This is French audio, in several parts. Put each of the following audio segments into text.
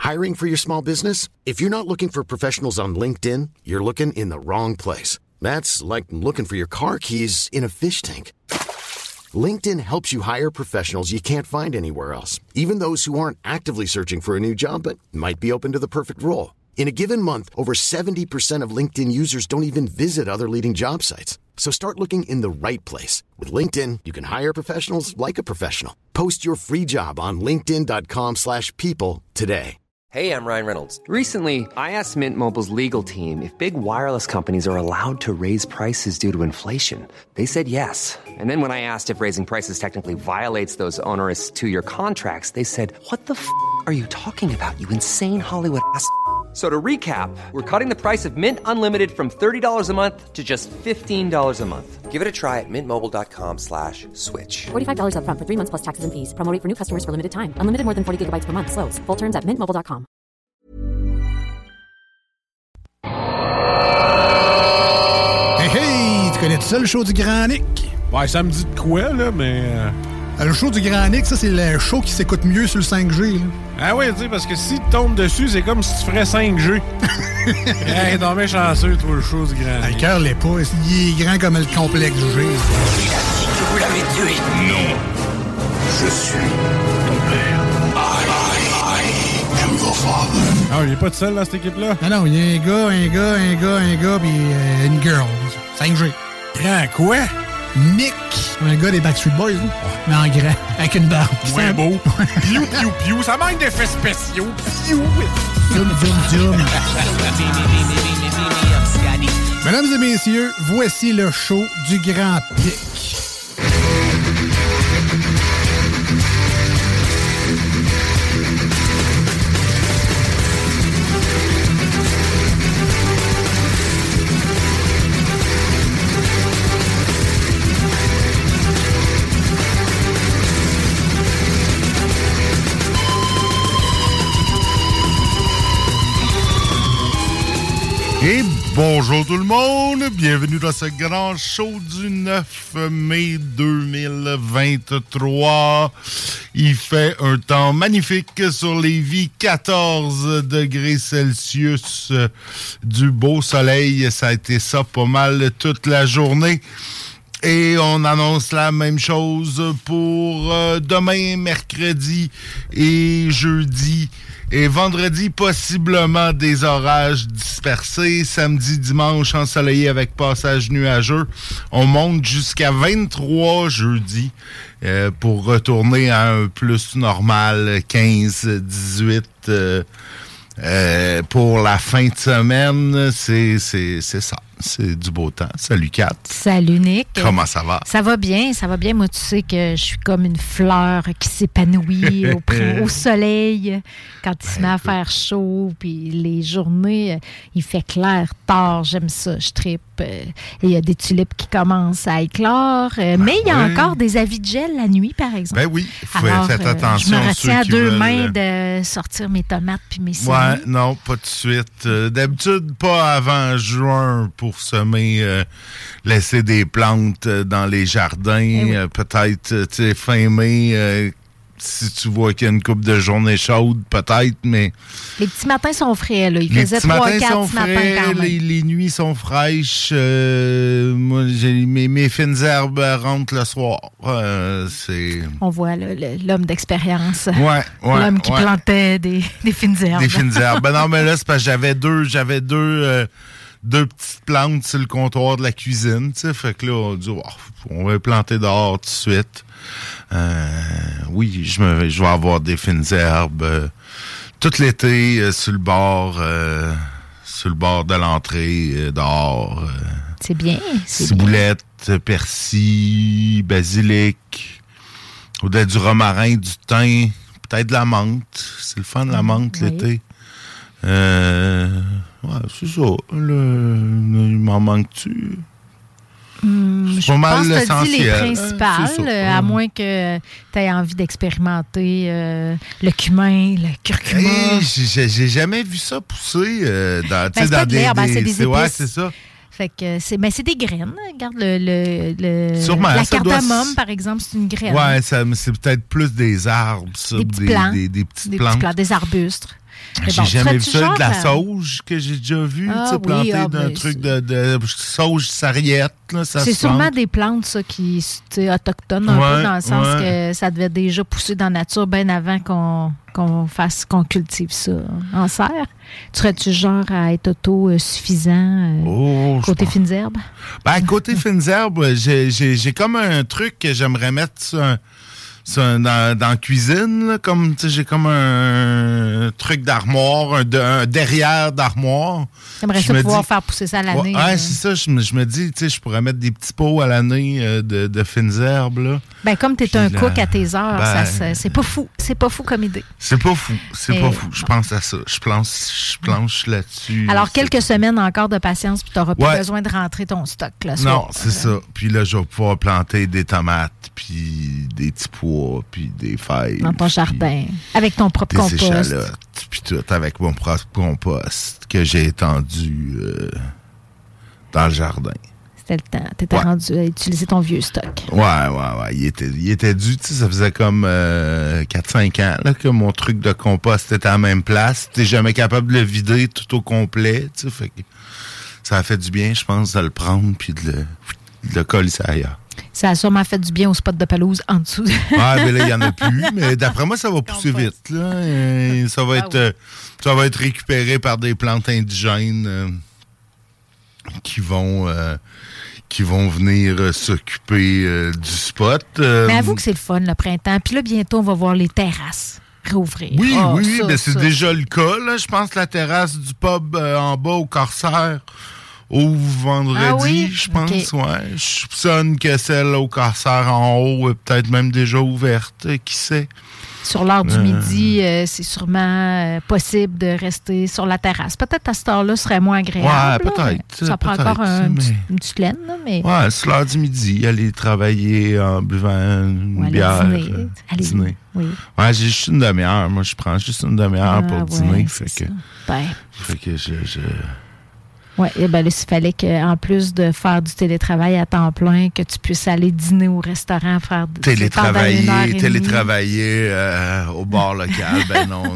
Hiring for your small business? If you're not looking for professionals on LinkedIn, you're looking in the wrong place. That's like looking for your car keys in a fish tank. LinkedIn helps you hire professionals you can't find anywhere else, even those who aren't actively searching for a new job but might be open to the perfect role. In a given month, over 70% of LinkedIn users don't even visit other leading job sites. So start looking in the right place. With LinkedIn, you can hire professionals like a professional. Post your free job on linkedin.com/people today. Hey, I'm Ryan Reynolds. Recently, I asked Mint Mobile's legal team if big wireless companies are allowed to raise prices due to inflation. They said yes. And then when I asked if raising prices technically violates those onerous two-year contracts, they said, "What the f*** are you talking about, you insane Hollywood ass?" So to recap, we're cutting the price of Mint Unlimited from $30 a month to just $15 a month. Give it a try at mintmobile.com/switch. $45 up front for 3 months plus taxes and fees. Promo rate for new customers for limited time. Unlimited more than 40 gigabytes per month. Slows full terms at mintmobile.com. Hey, tu connais ça, le show du Grand Nick? Ouais, ça me dit de quoi, là, mais... Le show du Grand Nick, ça, c'est le show qui s'écoute mieux sur le 5G. Là. Ah oui, tu sais, parce que si tu tombes dessus, c'est comme si tu ferais 5G. Hey, t'es bien chanceux, toi, le show du Grand Nick. Le cœur l'est pas. Il est grand comme le complexe G. Il a dit que vous l'avez tué. Non. Je suis ton père. I am your father. Ah, il est pas tout seul, dans cette équipe-là? Ah non, il y a un gars, puis une girl. 5G. Grand quoi? Nick. Un gars des Backstreet Boys, hein? Mais en grand, avec une barbe. Ouais, beau. Piou, piou, piou. Ça manque d'effets spéciaux. Piou. Zoom. Mesdames et messieurs, voici le show du Grand Pic. Et bonjour tout le monde, bienvenue dans ce grand show du 9 mai 2023. Il fait un temps magnifique sur Lévis, 14 degrés Celsius, du beau soleil, ça a été ça pas mal toute la journée. Et on annonce la même chose pour demain, mercredi et jeudi. Et vendredi, possiblement des orages dispersés. Samedi, dimanche, ensoleillé avec passage nuageux. On monte jusqu'à 23 jeudi pour retourner à un plus normal, 15, 18 pour la fin de semaine. C'est ça. C'est du beau temps. Salut Kat. Salut Nick. Comment ça va? Ça va bien. Moi, tu sais que je suis comme une fleur qui s'épanouit au soleil quand il se met à faire chaud. Puis les journées, il fait clair tard. J'aime ça. Je trippe. Il y a des tulipes qui commencent à éclore. Mais il y a encore des avis de gel la nuit, par exemple. Ben oui. Faites attention. Je me retiens à deux mains de sortir mes tomates puis mes céleri. Ouais, non, pas tout de suite. D'habitude, pas avant juin pour semer, laisser des plantes dans les jardins. Peut-être, tu sais, fin mai, si tu vois qu'il y a une couple de journées chaudes, peut-être, mais... Les petits matins sont frais, là. Il faisait 3-4 ce matin quand même. Les nuits sont fraîches. Moi, mes fines herbes rentrent le soir. On voit là, l'homme d'expérience. Ouais, l'homme qui plantait des fines herbes. Des fines herbes. Ben non, mais là, c'est parce que j'avais deux petites plantes sur le comptoir de la cuisine, tu sais, fait que là, on dit, on va les planter dehors tout de suite. Oui, je vais avoir des fines herbes tout l'été sur le bord de l'entrée, dehors. C'est bien. Ciboulette, persil, basilic, au-delà du romarin, du thym, peut-être de la menthe. C'est le fun de la menthe l'été. Ouais, c'est ça. Il m'en manque-tu? Je pense que tu as dit les principales, à moins que tu aies envie d'expérimenter le cumin, le curcuma. J'ai jamais vu ça pousser dans c'est pas de l'herbe, c'est des épices. Ouais, c'est ça. Fait que c'est des graines. Regarde la cardamome, par exemple, c'est une graine. Ouais, c'est peut-être plus des arbres, ça. Des petits plants. Des petites plantes. Des arbustes. J'ai jamais vu ça, de la sauge que j'ai déjà vu, plantée d'un truc de sauge sarriette. Là, c'est sûrement des plantes, ça, qui sont autochtones, un peu, dans le sens que ça devait déjà pousser dans la nature bien avant qu'on cultive ça en serre. Tu serais-tu genre à être autosuffisant côté fines herbes? Ben, côté fines herbes, j'ai comme un truc que j'aimerais mettre dans la cuisine, là, comme j'ai comme un truc d'armoire, un derrière d'armoire. J'aimerais ça pouvoir faire pousser ça à l'année. Ouais, c'est ça. Je me dis, je pourrais mettre des petits pots à l'année de fines herbes. Là. Ben, comme tu es un cook à tes heures, c'est pas fou. C'est pas fou comme idée. C'est pas fou. Je pense à ça. Je planche là-dessus. Alors, quelques semaines encore de patience, puis tu n'auras plus besoin de rentrer ton stock. Là, non, c'est ça. Puis là, je vais pouvoir planter des tomates, puis des petits pois, puis des fèves. Dans ton jardin. Avec ton propre compost. Des échalotes, puis tout, avec mon propre compost que j'ai étendu dans le jardin. C'était le temps. Tu étais rendu à utiliser ton vieux stock. Ouais. Il était dû. Ça faisait comme 4-5 ans là, que mon truc de compost était à la même place. Tu n'es jamais capable de le vider tout au complet. Fait que ça a fait du bien, je pense, de le prendre puis de le coller ailleurs. Ça a sûrement fait du bien au spot de pelouse en dessous. Mais là, il n'y en a plus. Mais d'après moi, ça va pousser vite. Là. Et ça va être récupéré par des plantes indigènes qui vont venir s'occuper du spot. Mais avoue que c'est le fun, le printemps. Puis là, bientôt, on va voir les terrasses réouvrir. Oui, mais c'est déjà le cas. Là. Je pense que la terrasse du pub en bas au Corsaire ouvre vendredi, je pense. Okay. Ouais. Je soupçonne que celle au Corsaire en haut est peut-être même déjà ouverte. Qui sait? Sur l'heure du midi, c'est sûrement possible de rester sur la terrasse. Peut-être à cette heure-là, ce serait moins agréable. Ouais, peut-être. Ça prend encore une petite laine. Mais... Ouais, sur l'heure du midi, aller travailler en buvant une bière. Dîner. Oui. Ouais, j'ai juste une demi-heure. Moi, je prends juste une demi-heure pour dîner. Fait que je... Oui, il fallait qu'en plus de faire du télétravail à temps plein, que tu puisses aller dîner au restaurant, faire télétravailler au bar local. Ben non,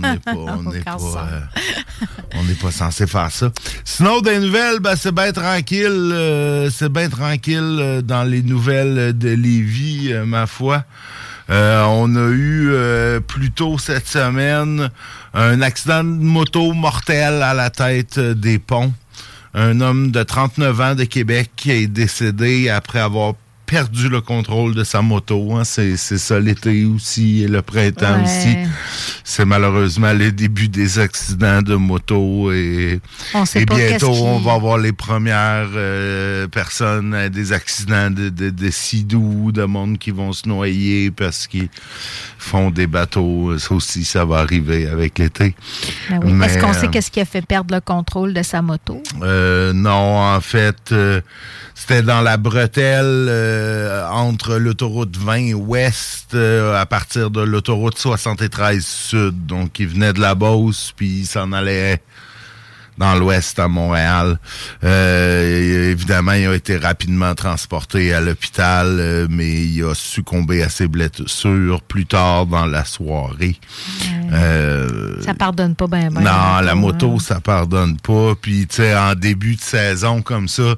on n'est pas censé faire ça. Sinon, des nouvelles, c'est bien tranquille. C'est bien tranquille dans les nouvelles de Lévis, ma foi. On a eu plus tôt cette semaine un accident de moto mortel à la tête des ponts. Un homme de 39 ans de Québec qui est décédé après avoir perdu le contrôle de sa moto. Hein. C'est ça l'été aussi et le printemps aussi. C'est malheureusement le début des accidents de moto et bientôt on va avoir les premières personnes à des accidents de sidou, de monde qui vont se noyer parce qu'ils font des bateaux. Ça aussi, ça va arriver avec l'été. Ben oui. Est-ce qu'on sait qu'est-ce qui a fait perdre le contrôle de sa moto? Non, en fait, c'était dans la bretelle entre l'autoroute 20 ouest à partir de l'autoroute 73 sud. Donc, il venait de la Beauce, puis il s'en allait dans l'ouest à Montréal. Évidemment, il a été rapidement transporté à l'hôpital, mais il a succombé à ses blessures plus tard dans la soirée. Ça pardonne pas bien. Non, la moto, ça pardonne pas. Puis, tu sais, en début de saison comme ça,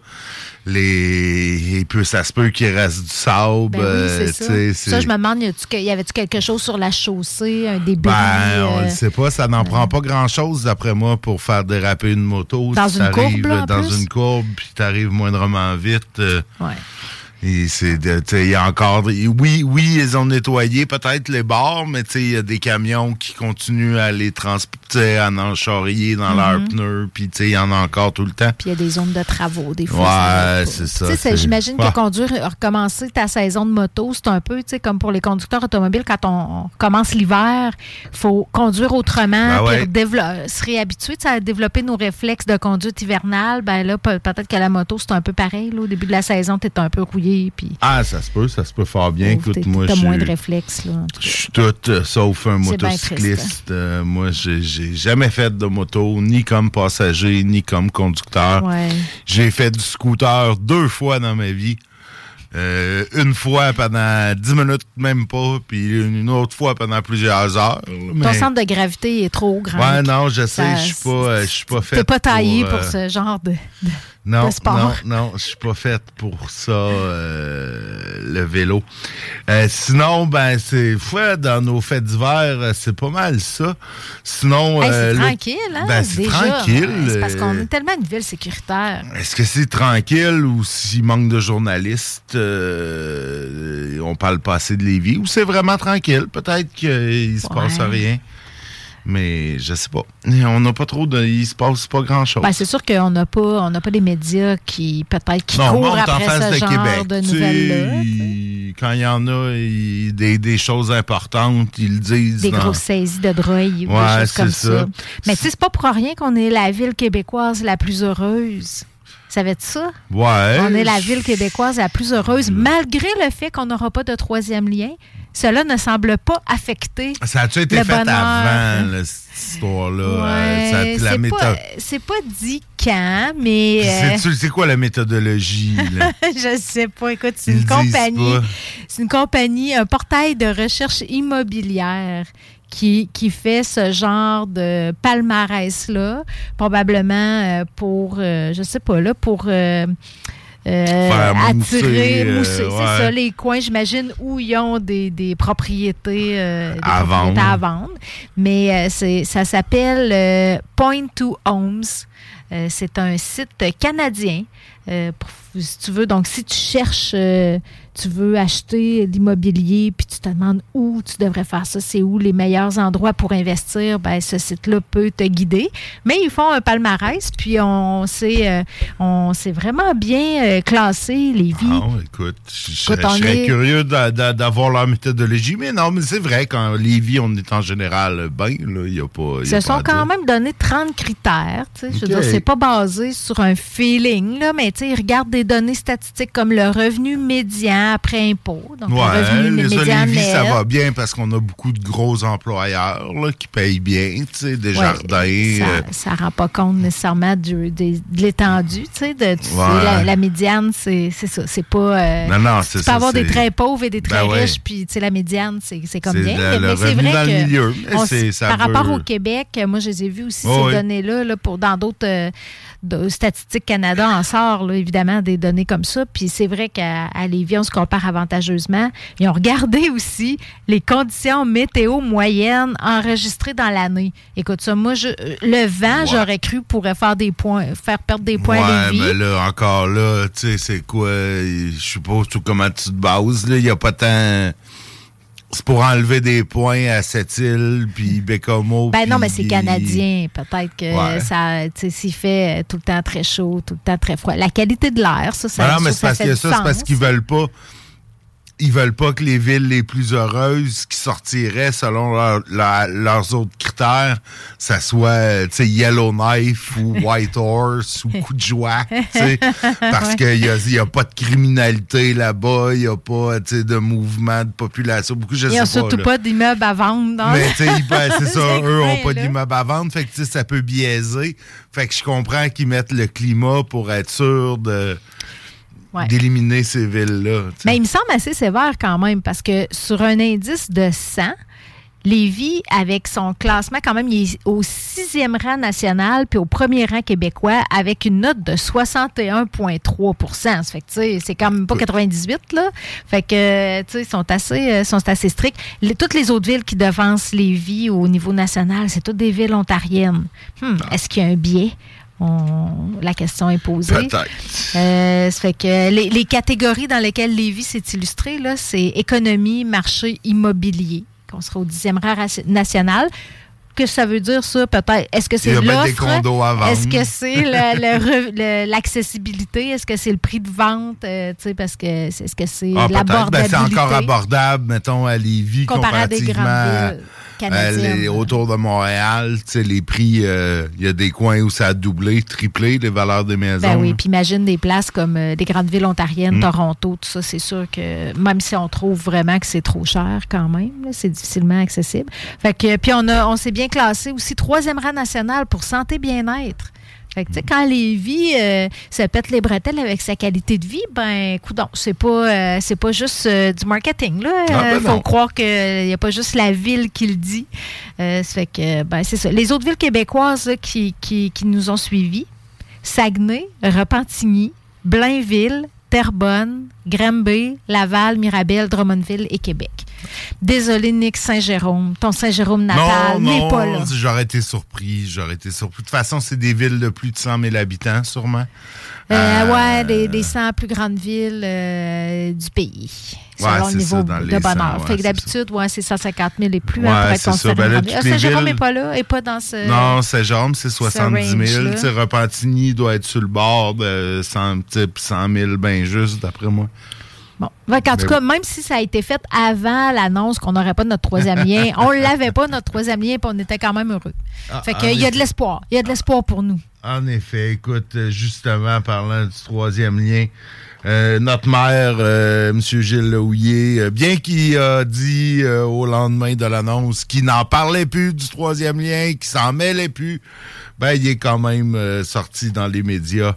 ça se peut qu'il reste du sable. Ben oui, c'est ça. Ça, je me demande, y avait-tu quelque chose sur la chaussée, un débris? On ne sait pas. Ça n'en prend pas grand-chose, d'après moi, pour faire déraper une moto. Dans une courbe, là, dans une courbe, puis tu arrives moindrement vite. Et il y a encore... Oui, ils ont nettoyé peut-être les bords, mais il y a des camions qui continuent à les transporter, à en charrier dans leurs pneus, puis il y en a encore tout le temps. Puis il y a des zones de travaux, des fois. Ouais, c'est ça. J'imagine que conduire, recommencer ta saison de moto, c'est un peu comme pour les conducteurs automobiles, quand on commence l'hiver, il faut conduire autrement, puis se réhabituer à développer nos réflexes de conduite hivernale. Ben là, peut-être que la moto, c'est un peu pareil. Là, au début de la saison, tu es un peu rouillé. Puis... ça se peut fort bien. Écoute, moi, t'as moins de réflexes, là. Je suis tout sauf un motocycliste. Moi, j'ai jamais fait de moto, ni comme passager, ni comme conducteur. J'ai fait du scooter 2 fois dans ma vie. une fois pendant 10 minutes, même pas, puis une autre fois pendant plusieurs heures. Mais... Ton centre de gravité est trop grand. Ouais, non, je sais, je suis pas fait. T'es pas taillé pour ce genre de sport. Non, je suis pas fait pour ça, le vélo. Sinon, c'est dans nos fêtes d'hiver, c'est pas mal ça. Sinon, c'est tranquille, hein? C'est déjà, tranquille. C'est parce qu'on est tellement une ville sécuritaire. Est-ce que c'est tranquille ou s'il manque de journalistes, on parle pas assez de Lévis, ou c'est vraiment tranquille? Peut-être qu'il se passe rien. Mais je sais pas. On n'a pas trop de. Il se passe pas grand-chose. C'est sûr qu'on n'a pas des médias qui courent après ce genre Québec, de nouvelles-là. Quand il y en a des choses importantes, ils le disent. Des grosses saisies de drogue ou des choses comme ça. Mais tu sais, c'est pas pour rien qu'on est la ville québécoise la plus heureuse. Savais-tu ça? Ouais. On est la ville québécoise la plus heureuse, malgré le fait qu'on n'aura pas de troisième lien. Cela ne semble pas affecter. Ça a-tu été fait avant, cette histoire-là? C'est pas dit quand, mais... C'est quoi la méthodologie? Là? Je sais pas. Écoute, c'est une compagnie. C'est une compagnie, un portail de recherche immobilière qui fait ce genre de palmarès-là, probablement pour, je sais pas, là, pour... attirer, mousser, c'est ça, les coins, j'imagine, où ils ont des propriétés, à vendre. Mais ça s'appelle Point to Homes. C'est un site canadien. Si tu veux, donc si tu cherches, tu veux acheter de l'immobilier, puis tu te demandes où tu devrais faire ça, c'est où les meilleurs endroits pour investir, ce site-là peut te guider. Mais ils font un palmarès, puis on s'est vraiment bien classé, Lévis. Écoute, je serais curieux d'avoir leur méthodologie, mais c'est vrai, quand Lévis, on est en général bien, il n'y a pas... Ils se sont quand même donné 30 critères, je veux dire, c'est pas basé sur un feeling, là, mais ils regardent des données statistiques comme le revenu médian après impôt. Donc, le revenu médian Lévis, net. ça va bien parce qu'on a beaucoup de gros employeurs là, qui payent bien, des jardins. Ça ne rend pas compte nécessairement de l'étendue. La médiane, c'est ça. C'est pas... c'est tu peux avoir des très pauvres et des très riches, puis la médiane, c'est comme bien. Mais c'est vrai dans le milieu. Par rapport au Québec, moi, je les ai vus aussi, ces données-là, dans d'autres... Statistique Canada en sort, là, évidemment, des données comme ça. Puis c'est vrai qu'à Lévis, on se compare avantageusement. Ils ont regardé aussi les conditions météo moyennes enregistrées dans l'année. Écoute ça, moi, le vent, j'aurais cru, pourrait faire perdre des points à Lévis. Mais là, encore là, tu sais, c'est quoi? Je suppose tout comment tu te bases. Il n'y a pas tant... C'est pour enlever des points à Sept-Îles, puis Bécomo. Non, mais c'est canadien. Peut-être que ça, s'il fait tout le temps très chaud, tout le temps très froid. La qualité de l'air, ça non, mais c'est parce qu'ils veulent pas. Ils veulent pas que les villes les plus heureuses qui sortiraient selon leurs autres critères, ça soit Yellowknife ou Whitehorse ou Coup de joie, parce qu'il y a pas de criminalité là-bas, il y a pas de mouvement de population. Il n'y a surtout pas d'immeubles à vendre. Mais c'est ça, eux n'ont pas d'immeubles à vendre, fait que ça peut biaiser. Fait que je comprends qu'ils mettent le climat pour être sûr d'éliminer ces villes-là. Mais il me semble assez sévère quand même, parce que sur un indice de 100, Lévis, avec son classement, quand même, il est au 6e rang national puis au 1er rang québécois avec une note de 61,3 %. Ça fait que, c'est quand même pas 98, là. Fait que, ils sont assez stricts. Toutes les autres villes qui devancent Lévis au niveau national, c'est toutes des villes ontariennes. Est-ce qu'il y a un biais? La question est posée. Peut-être. Ça fait que les catégories dans lesquelles Lévis s'est illustré, là, c'est économie, marché, immobilier, qu'on sera au 10e rang national. Qu'est-ce que ça veut dire, ça, peut-être? Est-ce que c'est l'offre? Des condos à vendre. Est-ce que c'est l'accessibilité? Est-ce que c'est le prix de vente? Parce que est-ce que c'est l'abordabilité? C'est encore abordable, mettons, à Lévis, comparé à des grandes villes. Autour de Montréal, les prix, il y a des coins où ça a doublé, triplé les valeurs des maisons. Ben oui, puis imagine des places comme des grandes villes ontariennes, Toronto, tout ça, c'est sûr que même si on trouve vraiment que c'est trop cher quand même, là, c'est difficilement accessible. Fait que puis on s'est bien classé aussi 3e rang national pour santé bien-être. Fait que, quand Lévis se pète les bretelles avec sa qualité de vie, ben, coudonc, c'est pas juste du marketing, là. Faut croire qu'il n'y a pas juste la ville qui le dit. Ça fait que, ben, c'est ça. Les autres villes québécoises là, qui nous ont suivis, Saguenay, Repentigny, Blainville, Terrebonne, Granby, Laval, Mirabel, Drummondville et Québec. Désolé, Nick Saint-Jérôme. Ton Saint-Jérôme natal n'est pas là. J'aurais été surpris. De toute façon, c'est des villes de plus de 100 000 habitants, sûrement. Des 100 plus grandes villes du pays. Selon le niveau de bonheur. Fait que d'habitude, c'est 150 000 et plus pour être considéré. Saint-Jérôme n'est pas là, et pas dans ce. Non, Saint-Jérôme, c'est 70 000. Repentigny doit être sur le bord de 100 000, bien juste, d'après moi. Bon. En tout cas, même si ça a été fait avant l'annonce qu'on n'aurait pas notre troisième lien, on ne l'avait pas, notre troisième lien, puis on était quand même heureux. Fait qu'il y a de l'espoir. Il y a de l'espoir pour nous. En effet. Écoute, justement, parlant du troisième lien, notre maire, M. Gilles Lehouillier, bien qu'il a dit au lendemain de l'annonce qu'il n'en parlait plus du troisième lien, qu'il s'en mêlait plus, ben il est quand même sorti dans les médias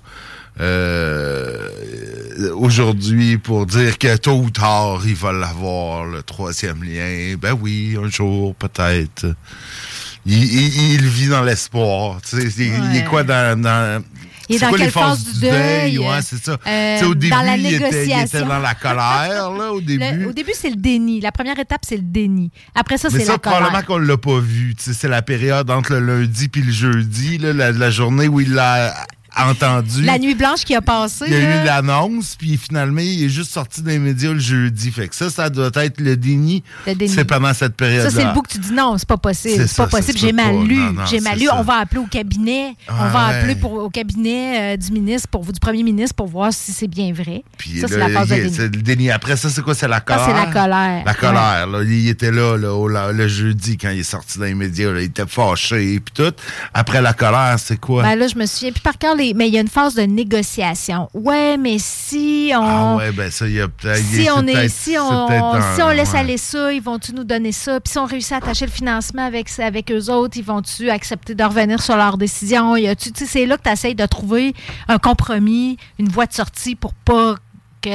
aujourd'hui pour dire que tôt ou tard, il va l'avoir, le troisième lien. Ben oui, un jour, peut-être. Il vit dans l'espoir. Tu sais, il est quoi dans il est dans quelle phase du deuil? Ouais, c'est ça. Au début, dans la il négociation. était dans la colère, là, au début. Au début, c'est le déni. La première étape, c'est le déni. Après ça, c'est la colère. Mais ça, probablement qu'on ne l'a pas vu. Tu sais, c'est la période entre le lundi et le jeudi, là, la journée où il l'a entendu. La nuit blanche qui a passé. Il y a eu l'annonce, puis finalement, il est juste sorti des médias le jeudi. Fait que ça doit être le déni. C'est pendant cette période-là. Ça, c'est le bout que tu dis non, c'est pas possible. C'est pas possible. J'ai mal lu. J'ai mal lu. On va appeler au cabinet. On va appeler au cabinet du premier ministre pour voir si c'est bien vrai. Puis ça, c'est la phase de déni. C'est le déni. Après ça, c'est quoi? C'est la colère? Ça, c'est la colère. La colère. Là, il était là, le jeudi, quand il est sorti dans les médias. Là, il était fâché et puis tout. Après la colère, c'est quoi? Ben là, je me souviens plus par cœur. Mais il y a une phase de négociation. Ouais, mais si on... Ah ouais, ben ça, il y a peut-être... Si on laisse aller ça, ils vont-tu nous donner ça? Puis si on réussit à attacher le financement avec eux autres, ils vont-tu accepter de revenir sur leur décision? C'est là que tu essaies de trouver un compromis, une voie de sortie pour pas que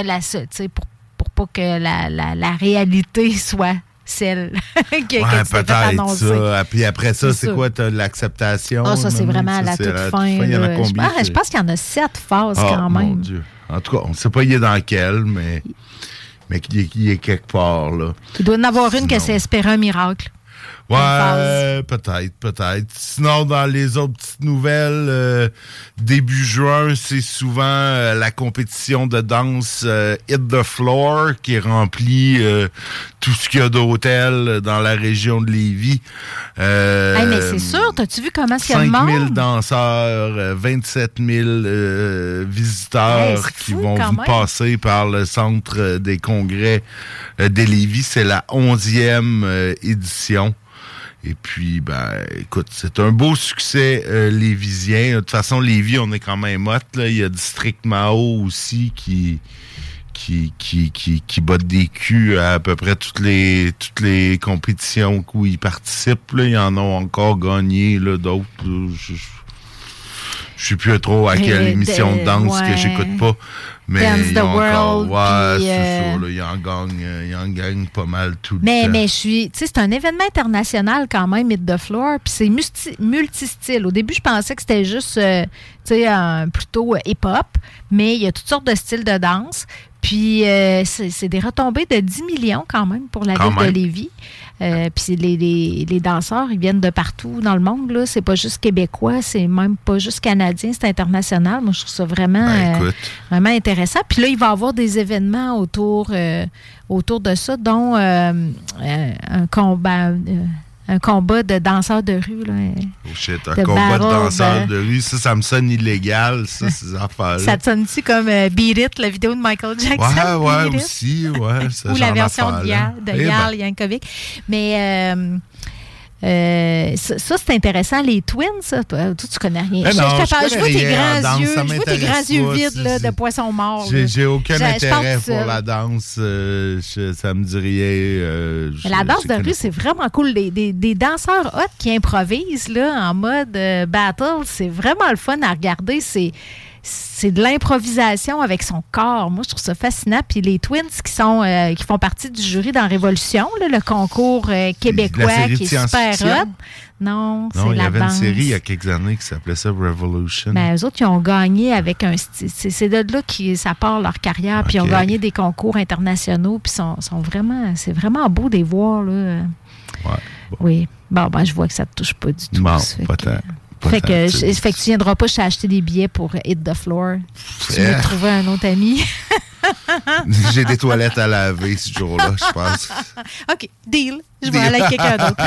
la réalité soit... celle qui peut-être ça. Puis après ça, c'est quoi? T'as l'acceptation? Ça, c'est vraiment à la toute fin. Il y en a combien? Je pense qu'il y en a 7 phases quand même. Mon Dieu. En tout cas, on ne sait pas il est dans quelle, mais il est quelque part. Là. Il doit y en avoir une que c'est espérer un miracle. Ouais, peut-être. Sinon, dans les autres petites nouvelles, début juin, c'est souvent la compétition de danse Hit the Floor qui remplit tout ce qu'il y a d'hôtels dans la région de Lévis. Mais c'est sûr, t'as-tu vu comment il y a de monde? 5 000 danseurs, 27 000 visiteurs qui vont passer par le centre des congrès de Lévis. C'est la 11e édition. Et puis, écoute, c'est un beau succès lévisien. De toute façon, Lévis, on est quand même hot, là. Il y a District Mao aussi qui botte des culs à peu près toutes les compétitions où ils participent. Là. Ils en ont encore gagné, là, d'autres. Je sais plus trop à quelle émission de danse que j'écoute pas. Mais Dance the World. C'est ça. Là, ils en gagnent pas mal tout le temps. Mais c'est un événement international quand même, Hit the Floor. Puis c'est multistyle. Au début, je pensais que c'était juste plutôt hip-hop. Mais il y a toutes sortes de styles de danse. Puis c'est des retombées de 10 millions quand même pour la ville de Lévis. Puis les danseurs, ils viennent de partout dans le monde. Là. C'est pas juste québécois, c'est même pas juste canadien, c'est international. Moi, je trouve ça vraiment, vraiment intéressant. Puis là, il va y avoir des événements autour de ça, dont un combat de danseurs de rue. Là, un combat de danseurs de rue, ça me sonne illégal, ça, ces affaires-là. Ça te sonne-tu comme Beat It, la vidéo de Michael Jackson? Ouais, aussi, ouais. Ou la version de Yal Yankovic. Mais Ça, c'est intéressant. Les twins, ça, toi, tu connais rien. Je vois tes grands yeux vides là, de poisson mort. J'ai aucun intérêt pour la danse. Ça me dit rien. La danse de rue, c'est vraiment cool. Des danseurs hot qui improvisent là, en mode battle, c'est vraiment le fun à regarder. C'est de l'improvisation avec son corps. Moi, je trouve ça fascinant. Puis les Twins qui font partie du jury dans Révolution, là, le concours québécois qui est super hot. Non, c'est la danse. Il y avait une série il y a quelques années qui s'appelait ça Revolution. Ben, eux autres, ils ont gagné avec un style. C'est de là que ça part leur carrière. Puis ils ont gagné des concours internationaux. Puis c'est vraiment beau de les voir. Là. Ouais, bon. Oui. Bon, je vois que ça ne te touche pas du tout. Bon, peut-être. Fait que tu viendras pas acheter des billets pour Hit the Floor. Tu vas trouver un autre ami. J'ai des toilettes à laver ce jour-là, je pense. OK, deal. Je vais aller avec quelqu'un d'autre.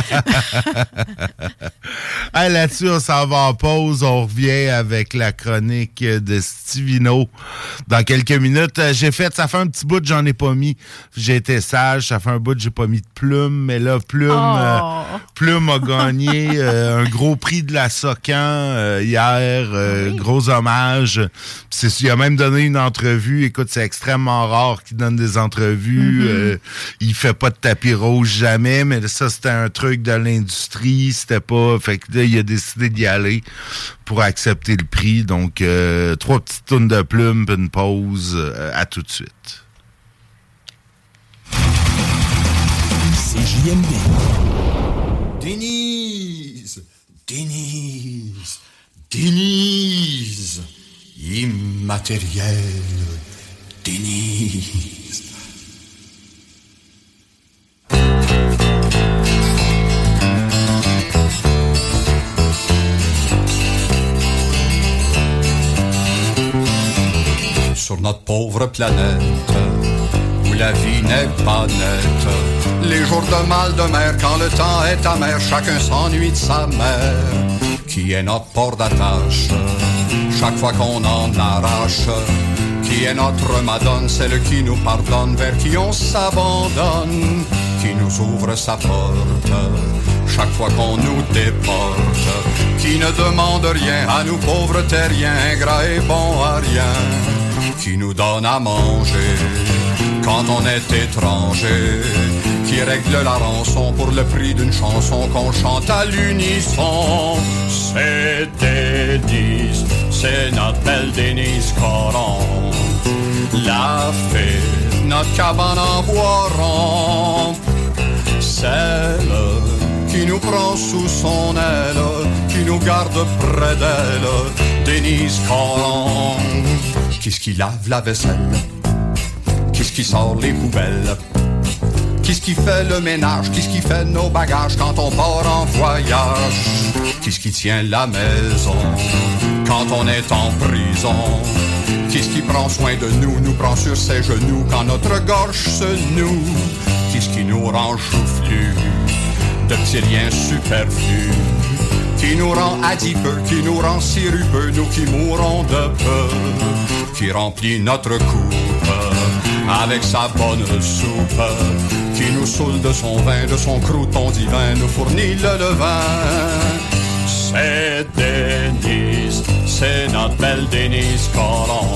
Hey, là-dessus, on s'en va en pause. On revient avec la chronique de Stivino dans quelques minutes. Ça fait un petit bout que j'en ai pas mis. J'ai été sage. Ça fait un bout que j'ai pas mis de Plume. Mais là, Plume a gagné un gros prix de la Socan hier. Gros hommage. Il a même donné une entrevue. Écoute, c'est extrêmement rare qu'il donne des entrevues. Il fait pas de tapis rouge jamais. Mais ça, c'était un truc de l'industrie. C'était pas... Fait que là, il a décidé d'y aller pour accepter le prix. Donc, 3 petites tounes de Plume puis une pause. À tout de suite. CJMD. Denise. Immatériel. Denise. Sur notre pauvre planète, où la vie n'est pas nette, les jours de mal de mer, quand le temps est amer, chacun s'ennuie de sa mère, qui est notre port d'attache, chaque fois qu'on en arrache, qui est notre madone, celle qui nous pardonne, vers qui on s'abandonne, qui nous ouvre sa porte, chaque fois qu'on nous déporte, qui ne demande rien à nous pauvres terriens, ingrats et bons à rien, qui nous donne à manger quand on est étranger, qui règle la rançon pour le prix d'une chanson qu'on chante à l'unisson. C'est Denise, c'est notre belle Denise Coron, la fée, notre cabane en bois rond, celle qui nous prend sous son aile, qui nous garde près d'elle, Denise Coron. Qu'est-ce qui lave la vaisselle? Qu'est-ce qui sort les poubelles? Qu'est-ce qui fait le ménage? Qu'est-ce qui fait nos bagages quand on part en voyage? Qu'est-ce qui tient la maison quand on est en prison? Qu'est-ce qui prend soin de nous, nous prend sur ses genoux quand notre gorge se noue? Qu'est-ce qui nous rend joufflus de petits riens superflus? Qui nous rend adipeux, qui nous rend sirupeux, nous qui mourons de peu, qui remplit notre coupe avec sa bonne soupe, qui nous saoule de son vin, de son crouton divin, nous fournit le levain. C'est Denise, c'est notre belle Denise Coron,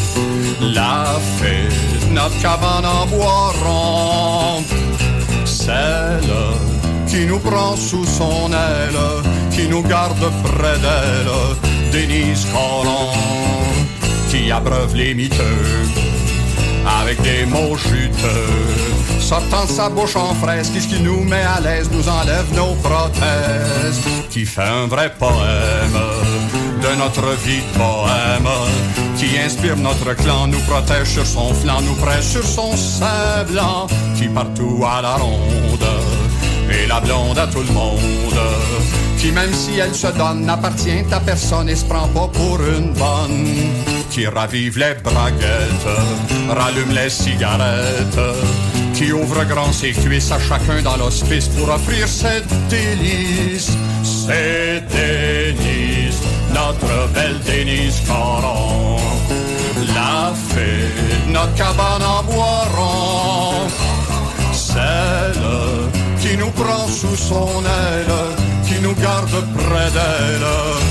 la fée, notre cabane en bois rond, celle qui nous prend sous son aile, qui nous garde près d'elle, Denise Coron, qui abreuve les miteux avec des mots juteux, sortant de sa bouche en fraise, qu'est-ce qui nous met à l'aise, nous enlève nos prothèses, qui fait un vrai poème de notre vie de bohème, qui inspire notre clan, nous protège sur son flanc, nous presse sur son sein blanc, qui partout à la ronde et la blonde à tout le monde, qui même si elle se donne n'appartient à personne et se prend pas pour une bonne, qui ravive les braguettes, rallume les cigarettes, qui ouvre grand ses cuisses à chacun dans l'hospice pour offrir ses délices. C'est Denise, notre belle Denise Coron, la fée, notre cabane en bois rond, celle qui nous prend sous son aile, qui nous garde près d'elle.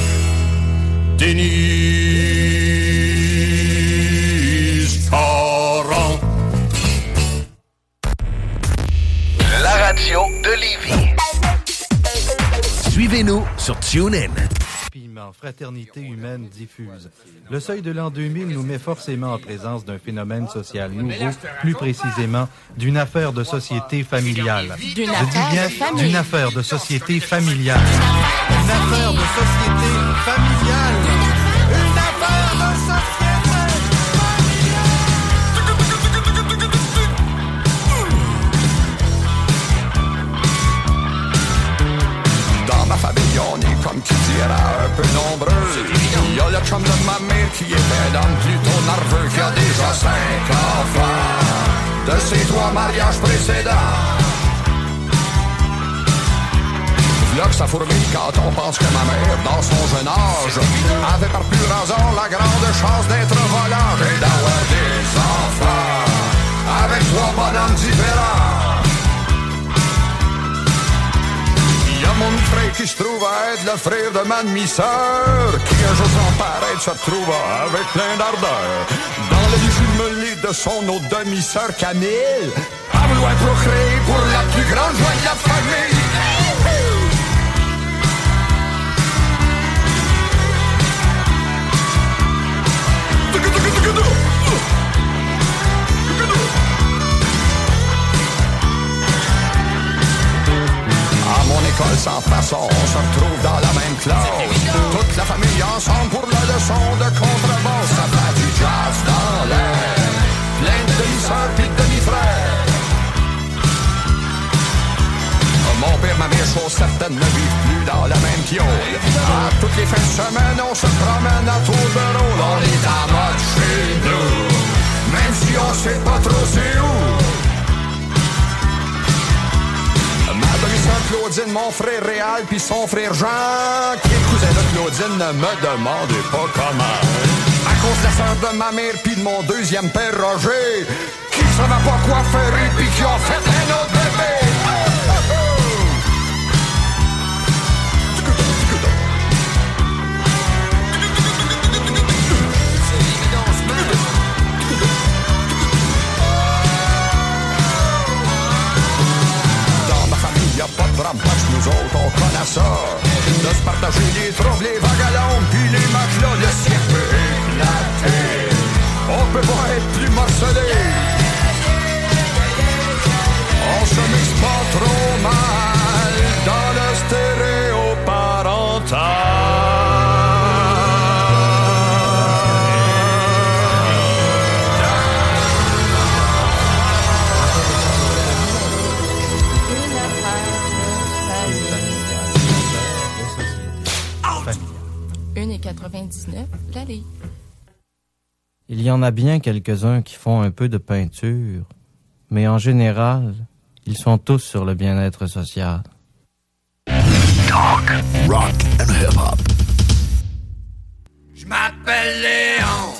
Denise Caron. La radio de Lévis. Suivez-nous sur TuneIn. Fraternité humaine diffuse. Le seuil de l'an 2000 nous met forcément en présence d'un phénomène social nouveau, plus précisément d'une affaire de société familiale. D'une affaire de société familiale. Une affaire de société familiale. Une affaire de société familiale. Dans ma famille, on est comme qui dira un peu nombreux. Il y a le chum de ma mère qui est pédant, plutôt nerveux, qui a déjà 5 enfants de ses 3 mariages précédents. Là que ça fourmille quand on pense que ma mère, dans son jeune âge, avait par pur hasard la grande chance d'être volante et d'avoir des enfants avec 3 bonhommes différents. Mon frère qui se trouve à être le frère de ma demi-sœur, qui un jour sans paraître se retrouva avec plein d'ardeur dans le lit jumelé de son autre demi-sœur Camille, à vouloir procréer pour la plus grande joie de la famille. Sans façon, on se retrouve dans la même classe. Toute la famille ensemble pour la leçon de contrebasse. Ça fait du jazz dans l'air, plein de demi-sœurs pis de demi-frères. Mon père, ma mère, chose certaine, ne vivent plus dans la même piole. À toutes les fins de semaine, on se promène à tour de rôle. On est en mode chez nous, même si on sait pas trop c'est où. Ma demi-sœur Claudine, mon frère Réal, puis son frère Jean, qui est cousin de Claudine, ne me demandez pas comment. À cause de la sœur de ma mère, puis de mon deuxième père Roger, qui savait pas quoi faire et puis qui ont fait un autre bébé. Y'a pas de drame parce que nous autres on connaît ça. De se partager les troubles, les vagalombes, puis les matelas, le ciel peut éclater. On peut pas être plus morcelé. On se mixe pas trop mal dans le stéréo parental. Une et 99, l'allée. Il y en a bien quelques-uns qui font un peu de peinture, mais en général, ils sont tous sur le bien-être social. Talk, rock and hip-hop. Je m'appelle Léon,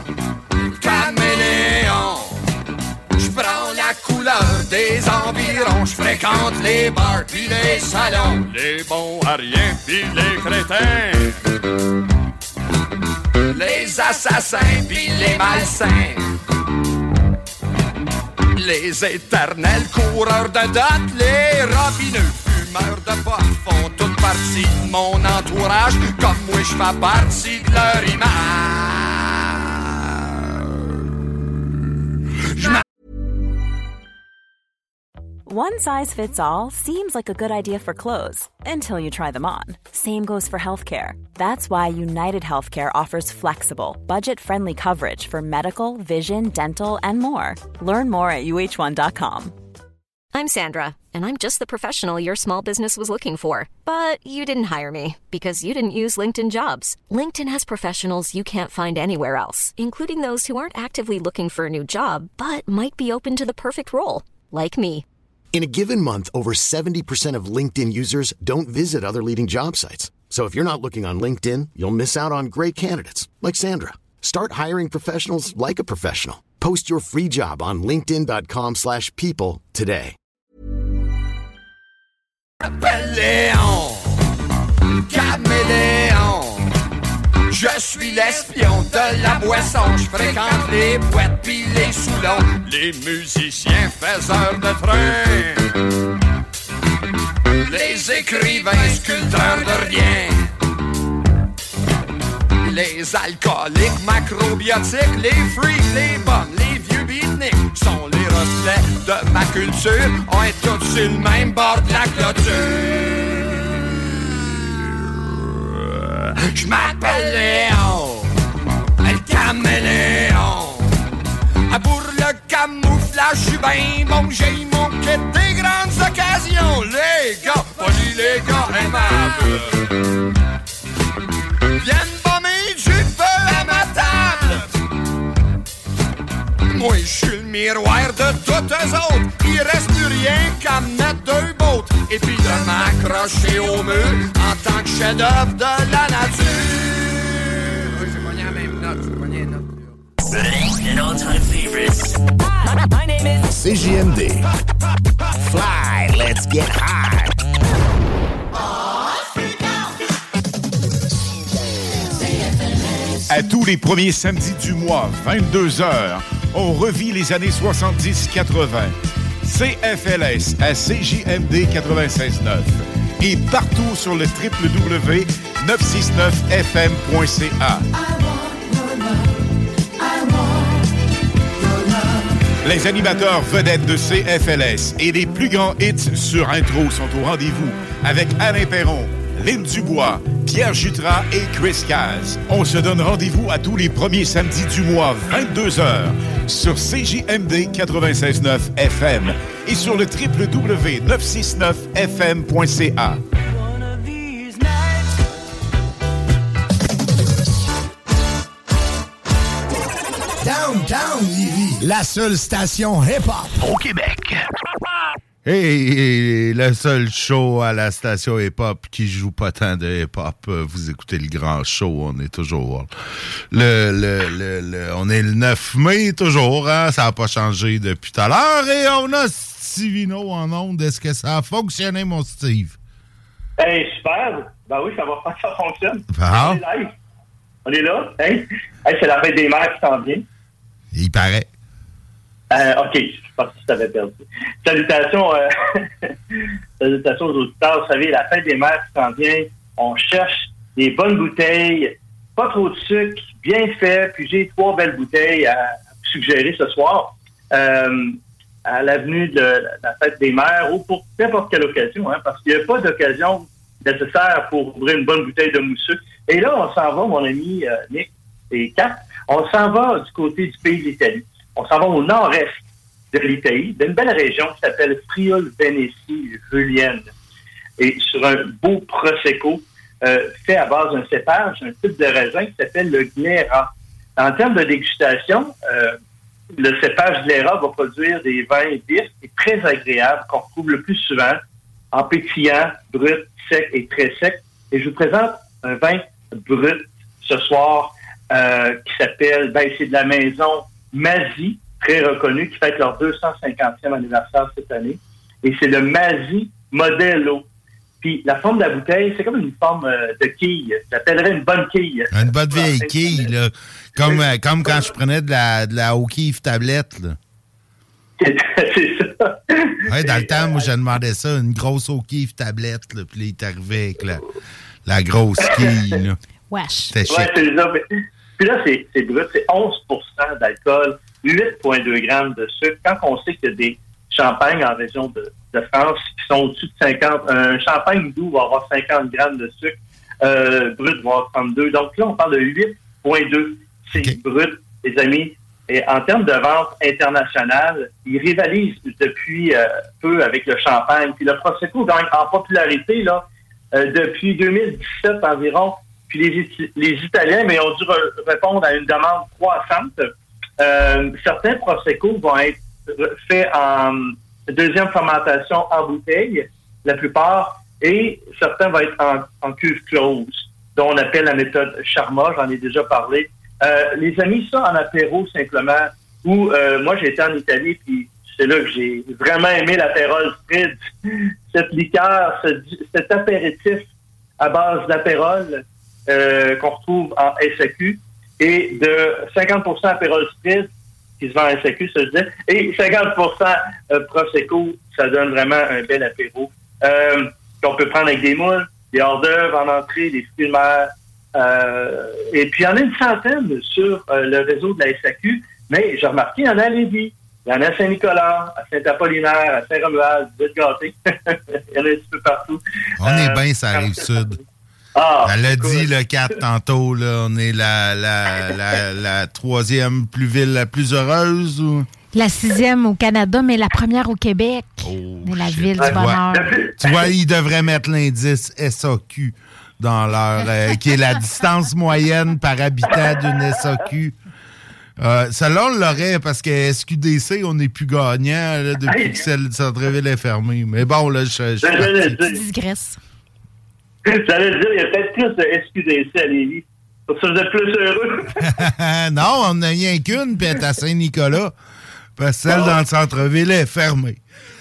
caméléon. Je prends la couleur des environs. Je fréquente les bars puis les salons. Les bons à rien puis les crétins. Les assassins puis les malsains. Les éternels coureurs de dot. Les robineux fumeurs de pot font toute partie de mon entourage. Comme moi je fais partie de leur image. One size fits all seems like a good idea for clothes until you try them on. Same goes for healthcare. That's why United Healthcare offers flexible, budget-friendly coverage for medical, vision, dental, and more. Learn more at uh1.com. I'm Sandra, and I'm just the professional your small business was looking for. But you didn't hire me because you didn't use LinkedIn Jobs. LinkedIn has professionals you can't find anywhere else, including those who aren't actively looking for a new job, but might be open to the perfect role, like me. In a given month, over 70% of LinkedIn users don't visit other leading job sites. So if you're not looking on LinkedIn, you'll miss out on great candidates like Sandra. Start hiring professionals like a professional. Post your free job on linkedin.com/people today. m'appelle Léon, caméléon. Je suis l'espion de la boisson. Je fréquente les boîtes pis les soulons. Les musiciens faiseurs de train, les écrivains sculpteurs de rien, les alcooliques macrobiotiques, les freaks, les bums, les vieux beatniks sont les reflets de ma culture. On est tous sur le même bord de la clôture. Je m'appelle Léon, le caméléon. Pour le camouflage, je suis ben bon. J'ai mon kit des grandes occasions. Les gars, polis, les gars aimables, viennent bomber du feu à ma table. Moi, je suis le miroir de toutes eux autres. Il reste plus rien qu'à me mettre deux bottes et puis de m'accrocher au mur en tant que chef-d'œuvre de la nature. J'ai pogné la même note, j'ai pogné une note. All-time favorites. My name is CJMD. Fly, let's get high. À tous les premiers samedis du mois, 22h, on revit les années 70-80. CFLS à CJMD 96.9 et partout sur le www.969fm.ca. Les animateurs vedettes de CFLS et les plus grands hits sur intro sont au rendez-vous avec Alain Perron, Lynn Dubois, Pierre Jutras et Chris Caz. On se donne rendez-vous à tous les premiers samedis du mois, 22h, sur CJMD 96.9 FM et sur le www.969fm.ca. Downtown Lévis, la seule station hip-hop au Québec. Et le seul show à la station hip-hop qui joue pas tant de hip-hop. Vous écoutez le grand show, on est toujours... on est le 9 mai, toujours, hein? Ça n'a pas changé depuis tout à l'heure. Et on a Stevino en onde. Est-ce que ça a fonctionné, mon Steve? Hey, super. Ben oui, ça fonctionne. Ah. On est live. On est là. Hey, c'est la fête des mères qui s'en vient. Il paraît. OK, je pense que tu t'avais perdu. Salutations, salutations aux auditeurs. Vous savez, la fête des mères qui s'en vient, on cherche des bonnes bouteilles, pas trop de sucre, bien fait, puis j'ai 3 belles bouteilles à suggérer ce soir à l'avenue de la fête des mères ou pour n'importe quelle occasion, hein, parce qu'il n'y a pas d'occasion nécessaire pour ouvrir une bonne bouteille de mousseux. Et là, on s'en va, mon ami Nick et Kat, on s'en va du côté du pays de l'Italie. On s'en va au nord-est de l'Italie, d'une belle région qui s'appelle Friuli-Vénétie Julienne. Et sur un beau prosecco fait à base d'un cépage, un type de raisin qui s'appelle le Glera. En termes de dégustation, le cépage Glera va produire des vins vifs et très agréables qu'on retrouve le plus souvent en pétillant, brut, sec et très sec. Et je vous présente un vin brut ce soir qui s'appelle, c'est de la maison Masi, très reconnu, qui fête leur 250e anniversaire cette année. Et c'est le Masi Modello. Puis la forme de la bouteille, c'est comme une forme de quille. J'appellerais une bonne quille. Une bonne vieille quille, là. Comme quand je prenais de la O'Keeffe tablette, là. C'est ça. Ouais, dans le temps, moi, je demandais ça, une grosse O'Keeffe tablette, là. Puis là, il est arrivé avec la grosse quille, là. Wesh. Ouais, c'est ça. Puis là, c'est brut, c'est 11% d'alcool, 8,2 grammes de sucre. Quand on sait qu'il y a des champagnes en région de France qui sont au-dessus de 50, un champagne doux va avoir 50 grammes de sucre, brut va avoir 32. Donc là, on parle de 8,2. C'est brut, les amis. Et en termes de vente internationale, ils rivalisent depuis peu avec le champagne. Puis le Prosecco gagne en popularité là depuis 2017 environ. Puis les Italiens, mais ont dû répondre à une demande croissante. Certains Prosecco vont être faits en deuxième fermentation en bouteille, la plupart, et certains vont être en cuve close, dont on appelle la méthode Charma, j'en ai déjà parlé. Les amis, ça en apéro simplement, où moi j'ai été en Italie, puis c'est là que j'ai vraiment aimé l'Aperol Spritz. Cette liqueur, cet apéritif à base d'Aperol qu'on retrouve en SAQ et de 50% Aperol Spritz qui se vend en SAQ, ça je dis, et 50% Prosecco, ça donne vraiment un bel apéro qu'on peut prendre avec des moules, des hors d'œuvre en entrée, des fruits de mer. Et puis, il y en a une centaine sur le réseau de la SAQ, mais j'ai remarqué, il y en a à Lévis, il y en a à Saint-Nicolas, à Saint-Apollinaire, à Saint-Romuald, vous êtes gâtés. Il y en a un petit peu partout. On est bien sur la Rive-Sud. Elle l'a dit, le 4 tantôt, là, on est la troisième ville la plus heureuse, ou? La 6e au Canada, mais la première au Québec. On est la ville du bonheur. Tu vois, ils devraient mettre l'indice SAQ dans leur... qui est la distance moyenne par habitant d'une SAQ. Celle-là, on l'aurait parce que SQDC, on n'est plus gagnant là, depuis que celle de Centre-Ville est fermée. Mais bon, là, je digresse. J'allais dire, il y a peut-être plus de SQDC à Lévis. Pour ça, vous êtes plus heureux. Non, on n'a rien qu'une, puis elle est à Saint-Nicolas. Parce que celle dans le centre-ville est fermée.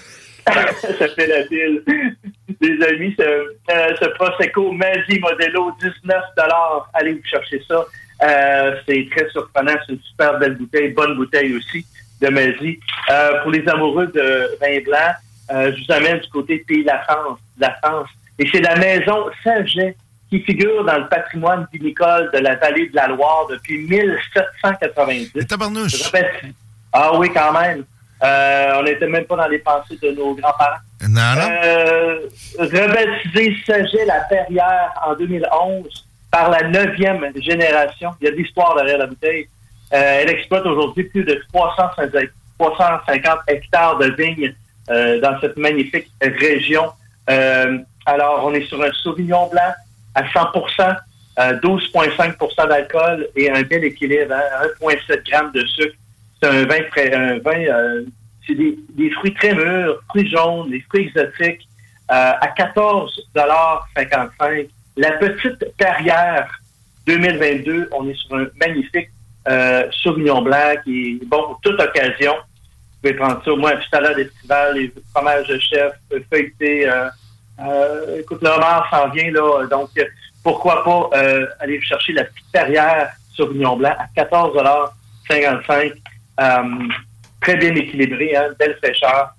Ça fait la ville. Les amis, ce Prosecco Mazzi Modelo, $19. Allez vous chercher ça. C'est très surprenant. C'est une super belle bouteille. Bonne bouteille aussi de Mazzi. Pour les amoureux de vin blanc, je vous amène du côté Pays de la France. Et c'est la maison Saget qui figure dans le patrimoine vinicole de la vallée de la Loire depuis 1790. Tabarnouche! Ah oui, quand même. On n'était même pas dans les pensées de nos grands-parents. Non. Rebaptisé Saget la Perrière en 2011 par la 9e génération. Il y a de l'histoire derrière la bouteille. Elle exploite aujourd'hui plus de 350 hectares de vignes dans cette magnifique région. Alors, on est sur un Sauvignon blanc à 100%, 12,5% d'alcool et un bel équilibre, 1,7 grammes de sucre. C'est un vin c'est des fruits très mûrs, fruits jaunes, des fruits exotiques, à $14,55. La petite Perrière 2022, on est sur un magnifique Sauvignon blanc qui est bon pour toute occasion. Vous pouvez prendre ça, moi, un petit salade estivale, les fromages de chef, feuilleté. Écoute, le homard s'en vient, là. Donc, pourquoi pas aller chercher la petite Perrière Sauvignon blanc à $14,55. Très bien équilibré, hein, belle fraîcheur.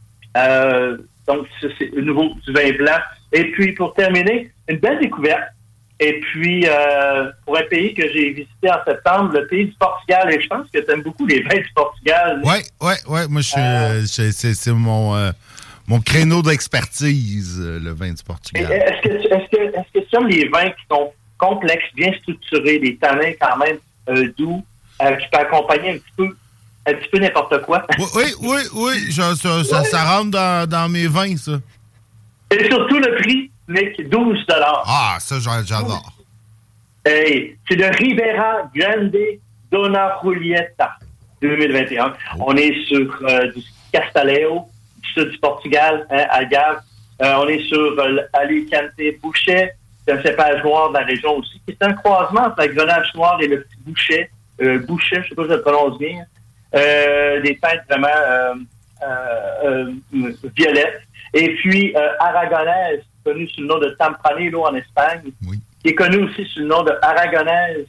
Donc, c'est le nouveau du vin blanc. Et puis, pour terminer, une belle découverte. Et puis, pour un pays que j'ai visité en septembre, le pays du Portugal. Et je pense que tu aimes beaucoup les vins du Portugal. Oui. Moi, c'est mon créneau d'expertise, le vin du Portugal. Est-ce que tu aimes les vins qui sont complexes, bien structurés, des tanins quand même doux, qui peut accompagner un petit peu n'importe quoi? Oui. Ça rentre dans mes vins, ça. Et surtout le prix, Nick, $12. Ah, ça, j'adore. Hey, c'est le Ribera Grande Dona Julieta 2021. On est sur du Castelao, du sud du Portugal, hein, Algarve. On est sur Alicante Bouchet, c'est un cépage noir de la région aussi, qui est un croisement entre la Grenache noire et le petit Bouchet. Bouchet, je ne sais pas si je le prononce bien. Des teintes vraiment violettes. Et puis, Aragonaise, connu sous le nom de Tempranillo en Espagne, qui est connu aussi sous le nom de Aragonaise,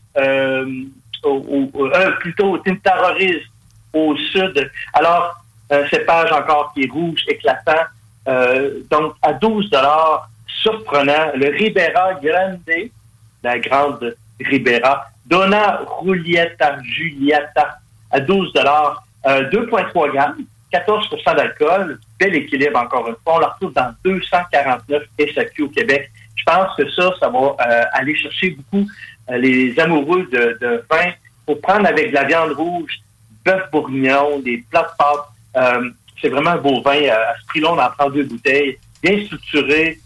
plutôt au Tintaroriz, au sud. Alors, un cépage encore qui est rouge, éclatant. Donc, à $12, surprenant, le Ribera Grande, la grande Ribera, Dona Julieta, à $12, 2,3 grammes, 14% d'alcool, bel équilibre encore une fois. On la retrouve dans 249 SAQ au Québec. Je pense que ça va aller chercher beaucoup les amoureux de vin pour prendre avec de la viande rouge, bœuf bourguignon, des plats de pâtes. C'est vraiment un beau vin à ce prix-là. On en prend 2 bouteilles, bien structuré.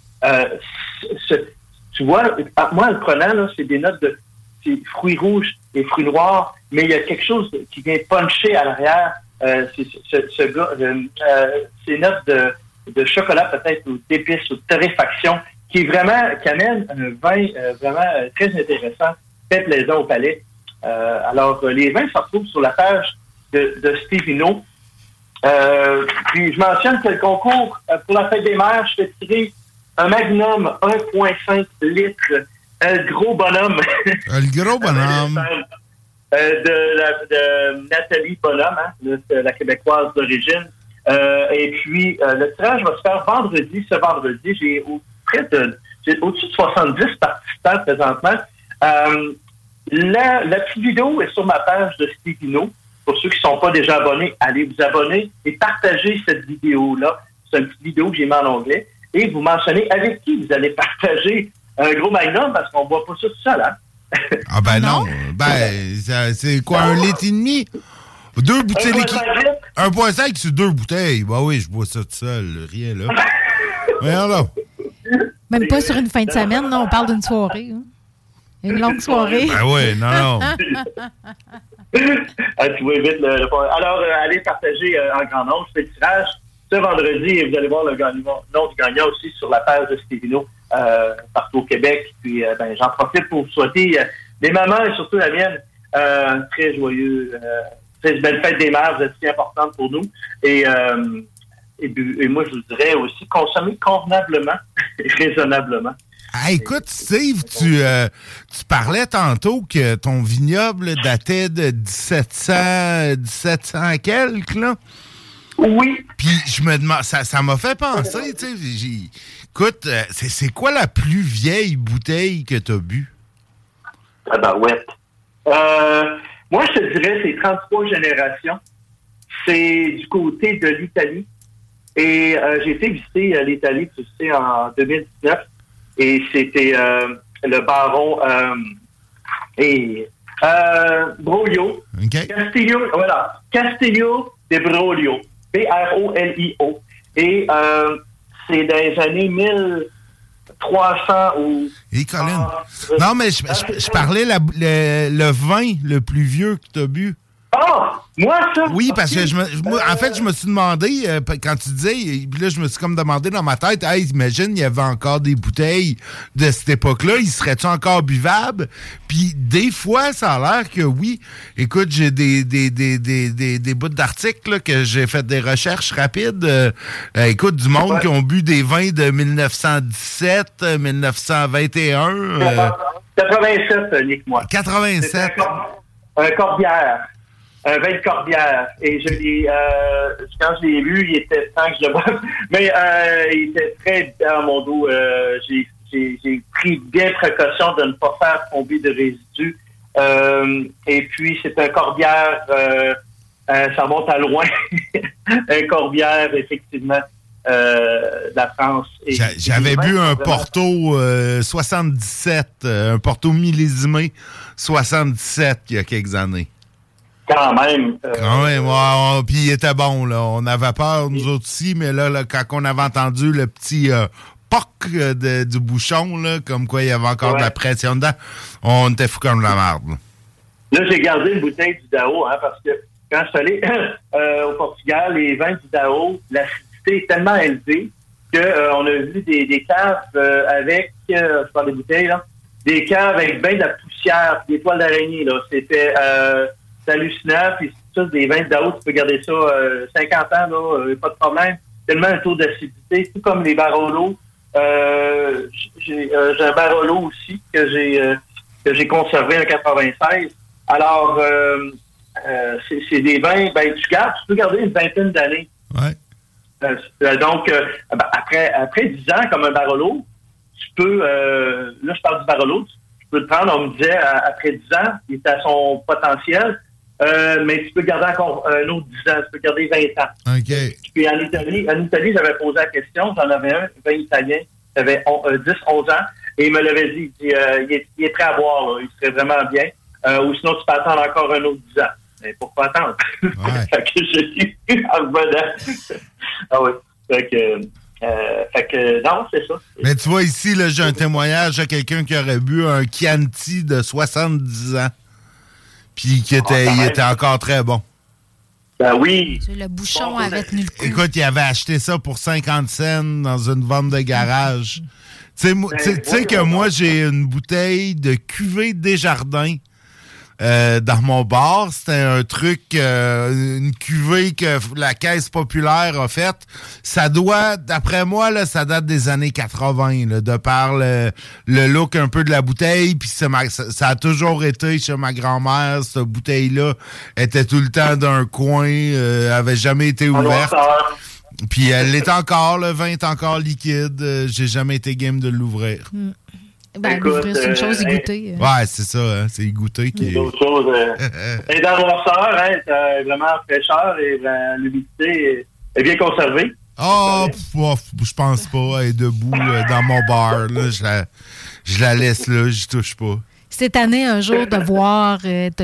Tu vois, moi, en le prenant, là, c'est des notes de fruits rouges et fruits noirs, mais il y a quelque chose qui vient puncher à l'arrière. Ces notes de chocolat peut-être ou d'épices ou de torréfaction qui amène un vin vraiment très intéressant, très plaisant au palais. Alors, les vins se retrouvent sur la page de Stevino. Puis je mentionne que le concours pour la fête des mères, je fais tirer un Magnum 1,5 litres, le gros bonhomme. Le gros bonhomme. de Nathalie Bonhomme, la Québécoise d'origine. Et puis, le tirage va se faire vendredi. Ce vendredi, j'ai au-dessus de 70 participants présentement. La petite vidéo est sur ma page de Stevino. Pour ceux qui ne sont pas déjà abonnés, allez vous abonner et partagez cette vidéo-là. C'est une petite vidéo que j'ai mis en anglais. Et vous mentionnez avec qui vous allez partager un gros Magnum, parce qu'on ne boit pas ça tout seul, hein? Ah ben non. C'est quoi, 1,5 litre? 2 bouteilles liquides. 1,5 sur 2 bouteilles. Ben oui, je bois ça tout seul. Rien, là. Voyons là. Même pas sur une fin de semaine, non. On parle d'une soirée. Hein. Une longue soirée. Ben oui, non. Tu vois vite le Alors, allez partager en grand nombre ce tirage ce vendredi et vous allez voir le nom du gagnant aussi sur la page de Stevino partout au Québec. Puis, j'en profite pour vous souhaiter les mamans et surtout la mienne très joyeux, très belle fête des mères. Vous êtes si importante pour nous. Et moi, je vous dirais aussi consommer convenablement et raisonnablement. Ah, écoute, Steve, tu parlais tantôt que ton vignoble datait de 1700 quelques, là? Oui. Puis je me demande, ça m'a fait penser, tu sais, écoute, c'est quoi la plus vieille bouteille que tu as bu? Ah ben ouais. Moi, je te dirais, c'est 33 générations. C'est du côté de l'Italie. Et j'ai été visiter l'Italie, tu sais, en 2019. Et c'était le baron Broglio. Okay. Castiglio de Broglio. Brolio. Et c'est dans les années 1300 ou... Et Colin. Non, mais je parlais le vin le plus vieux que tu as bu. Ah! Moi, ça? Oui, parce que je me suis demandé, quand tu disais, puis là, je me suis comme demandé dans ma tête, hey, imagine, il y avait encore des bouteilles de cette époque-là, ils seraient-tu encore buvables? Puis des fois, ça a l'air que oui. Écoute, j'ai des bouts d'articles là, que j'ai fait des recherches rapides. Écoute, du monde qui ont bu des vins de 1917, 1921. 87, Nick, moi. 87. Un Corbière. Un vin de Corbière. Et quand je l'ai vu, il était temps que je le boive. Mais il était très dans mon dos. J'ai pris bien précaution de ne pas faire tomber de résidus. Et puis, c'est un Corbière, ça monte à loin. Un Corbière, effectivement, de la France. J'avais bu un Porto 77, un Porto millésimé 77 il y a quelques années. Quand même. Puis il était bon, là. On avait peur, nous autres aussi, mais là quand on avait entendu le petit poc du bouchon, là, comme quoi il y avait encore de la pression dedans, on était fous comme de la merde. Là, j'ai gardé une bouteille du Dao, parce que quand je suis allé au Portugal, les vins du Dao, l'acidité est tellement élevée qu'on a vu des caves avec, je parle des bouteilles, là, des caves avec bien de la poussière, des toiles d'araignée, là. C'était hallucinant, puis c'est ça, des vins de Dao, tu peux garder ça 50 ans, là, pas de problème. Tellement un taux d'acidité, tout comme les Barolo. J'ai un Barolo aussi que j'ai conservé en 96. Alors, c'est des vins, tu peux garder une vingtaine d'années. Ouais. Donc, après 10 ans, comme un Barolo, tu peux, là je parle du Barolo, tu peux le prendre, on me disait, après 10 ans, il est à son potentiel, mais tu peux garder encore un autre 10 ans, tu peux garder 20 ans. OK. Puis en Italie, j'avais posé la question, j'en avais un italien, qui avait 10-11 ans, et il me l'avait dit, il est prêt à boire, là, il serait vraiment bien, ou sinon tu peux attendre encore un autre 10 ans. Mais pourquoi attendre? Ouais. Fait que je suis en venant. Ah oui. Fait que non, c'est ça. Mais tu vois, ici, là, j'ai un témoignage de quelqu'un qui aurait bu un Chianti de 70 ans. Puis il était encore très bon. Ben oui. Le bouchon avait tenu le coup. Écoute, il avait acheté ça pour 50 cents dans une vente de garage. Tu sais que moi, j'ai une bouteille de cuvée Desjardins dans mon bar. C'était un truc, une cuvée que la Caisse populaire a faite. Ça doit, d'après moi, là, ça date des années 80, là, de par le look un peu de la bouteille. Puis ça a toujours été chez ma grand-mère. Cette bouteille-là était tout le temps d'un coin, avait jamais été ouverte. Puis elle l'est encore, le vin est encore liquide. J'ai jamais été game de l'ouvrir. L'ouvrir, c'est une chose, y goûter. Ouais, c'est ça, hein, c'est y goûter qui est... D'autres choses. Et dans la noirceur, c'est vraiment fraîcheur et l'humidité est bien conservée. Je pense pas. Elle est debout dans mon bar. Là, je la laisse là, j'y touche pas. Cette année, un jour, de voir...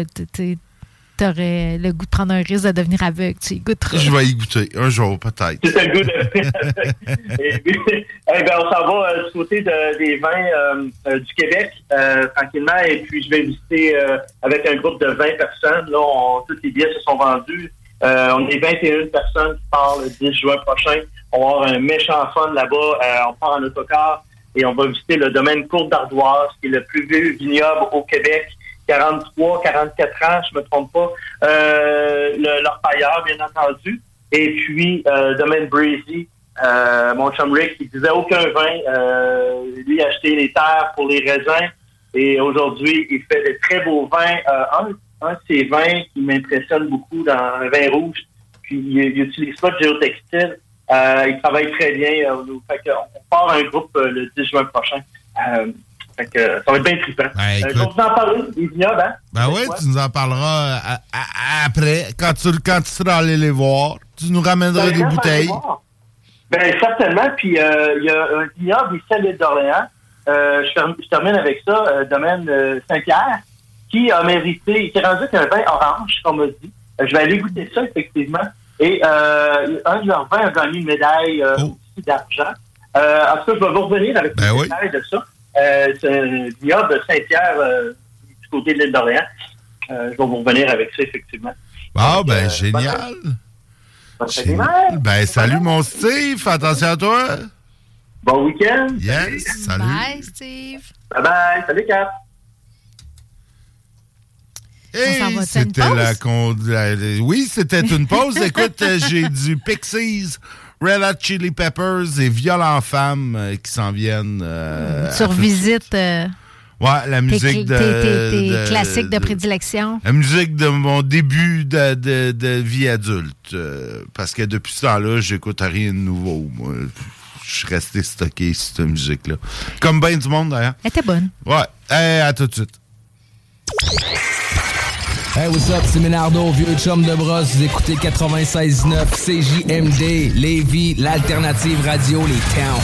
T'aurais le goût de prendre un risque de devenir aveugle. Tu y goûteras. Je vais y goûter un jour, peut-être. C'est le goût de... Et puis, on s'en va du côté des vins du Québec, tranquillement. Et puis, je vais visiter avec un groupe de 20 personnes. Là, tous les billets se sont vendus. On est 21 personnes qui partent le 10 juin prochain. On va avoir un méchant fun là-bas. On part en autocar et on va visiter le domaine Côte d'Ardoise, qui est le plus vieux vignoble au Québec. 43, 44 ans, je me trompe pas. L'orpailleur, bien entendu. Et puis, domaine Breezy, mon chum Rick, qui disait aucun vin. Lui, a acheté les terres pour les raisins. Et aujourd'hui, il fait de très beaux vins. Un de ces vins qui m'impressionne beaucoup dans le vin rouge. Puis, il utilise pas de géotextile. Il travaille très bien. Fait qu'on part un groupe le 10 juin prochain. Fait que ça va être bien trippant. Je vais vous en parler, les vignobles, hein? Ben oui, tu nous en parleras après, quand tu seras allé les voir. Tu nous ramèneras des bouteilles. Ben certainement. Puis il y a un vignoble des Salles d'Orléans. Je termine avec ça, domaine Saint-Pierre, qui a mérité, qui a rendu un vin orange, comme on m'a dit. Je vais aller goûter ça, effectivement. Et un de leurs vins a gagné une médaille aussi d'argent. En tout cas, je vais vous revenir avec une détail de ça. C'est un vignoble de Saint-Pierre du côté de l'île d'Orléans. Je vais vous revenir avec ça, effectivement. Génial. Génial. Ben, salut mon Steve. Attention à toi. Bon week-end. Yes, salut. Bye, Steve. Bye-bye. Salut, Cap. Oui, c'était une pause. Écoute, j'ai du Pixies, Red Hot Chili Peppers et Violent Femmes qui s'en viennent. Tu revisites la musique tes classiques de prédilection. La musique de mon début de vie adulte. Parce que depuis ce temps-là, j'écoute rien de nouveau. Moi, je suis resté stocké sur cette musique-là. Comme bien du monde, d'ailleurs. Elle était bonne. Ouais. À tout de suite. Hey, what's up, c'est Ménardo, vieux chum de brosse. Vous écoutez 96.9 CJMD, Lévis, l'alternative radio, les towns.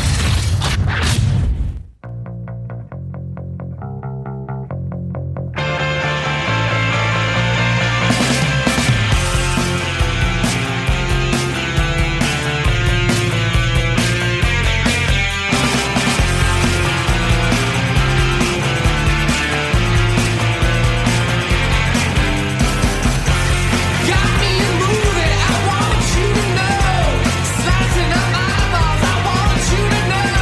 I want you to know, slicing up my eyeballs. I want you to know.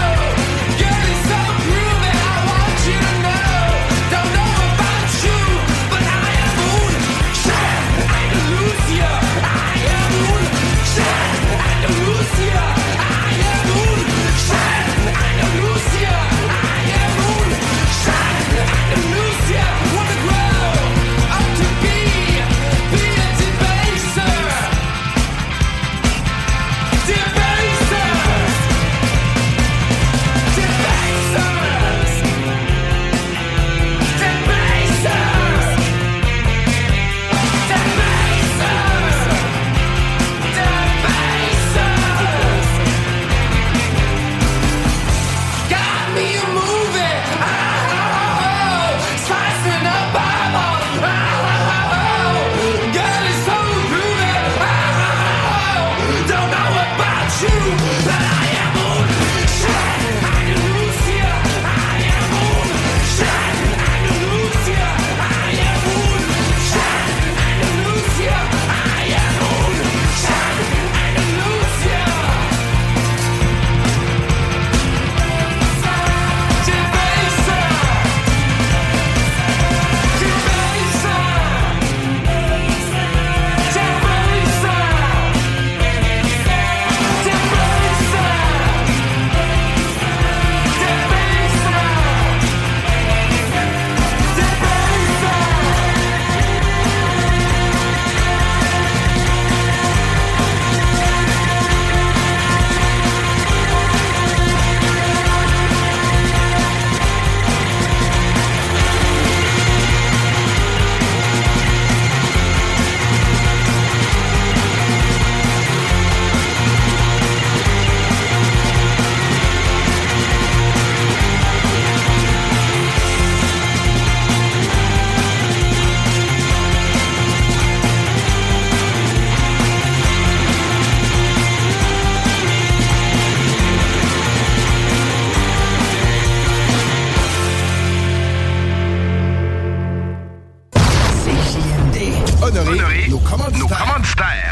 honorer nos commanditaires.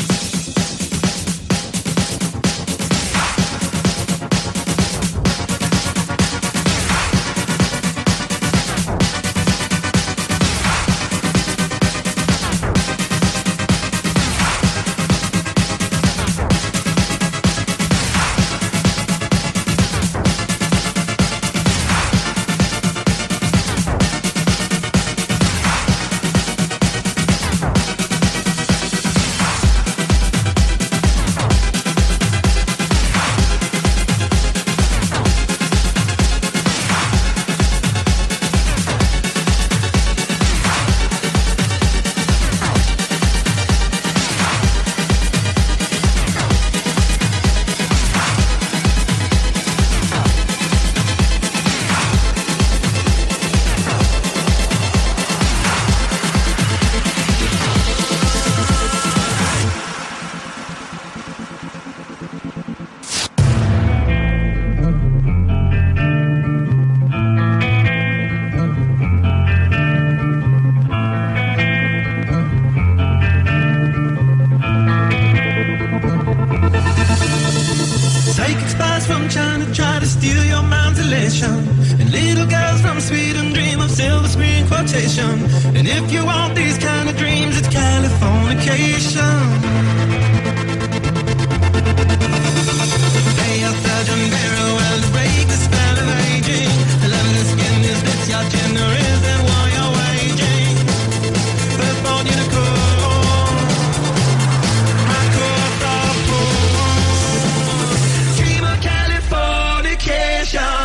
And if you want these kind of dreams, it's Californication. Hey, I'll Sergeant Barrow, I'll break the spell of aging. The love of the skin, is this your gender? Is that why you're waging? Firstborn unicorn, hardcore softcore. Dream of Californication.